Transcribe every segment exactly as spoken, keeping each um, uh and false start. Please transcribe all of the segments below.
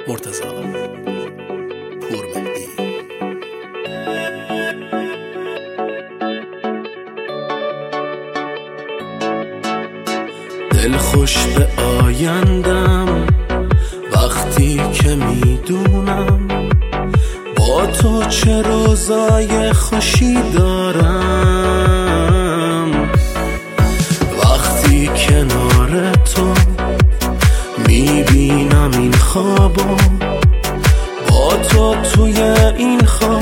مرتضی پورمهدی. دل خوش به آیندم وقتی که میدونم با تو چه روزای خوشی دارم. وقتی کنار تو میبینم این خوابو، با تو توی این خواب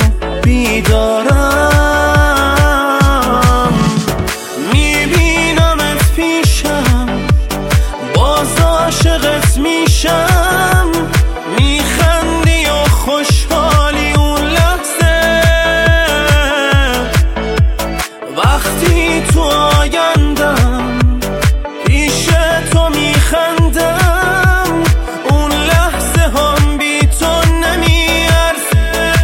بیدارم. میبینمت پیشم، باز عاشقت میشم. میخندی و خوشحالی اون لحظه، وقتی تو آیندم پیش تو میخندم. اون لحظه هم بی تو نمیارزه.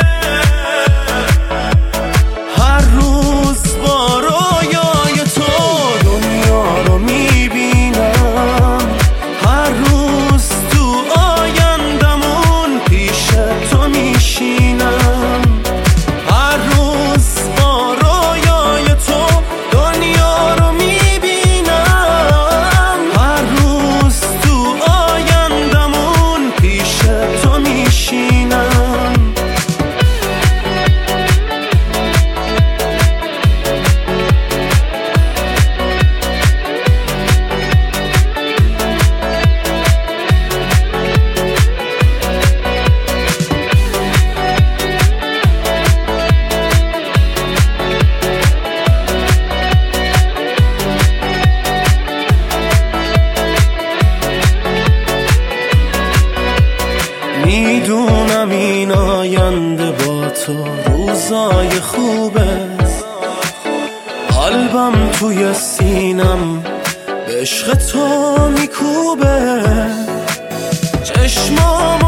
هر روز با رویای تو دنیا رو میبینم. هر روز تو آیندمون پیش تو میشینم. هر روز با رویای تو دنیا رو میبینم. هر روز تو آیندمون پیش تو میشینم. میدونم این آینده با تو روزای خوبه. قلبم توی سینم به عشق تو میکوبه. چشمام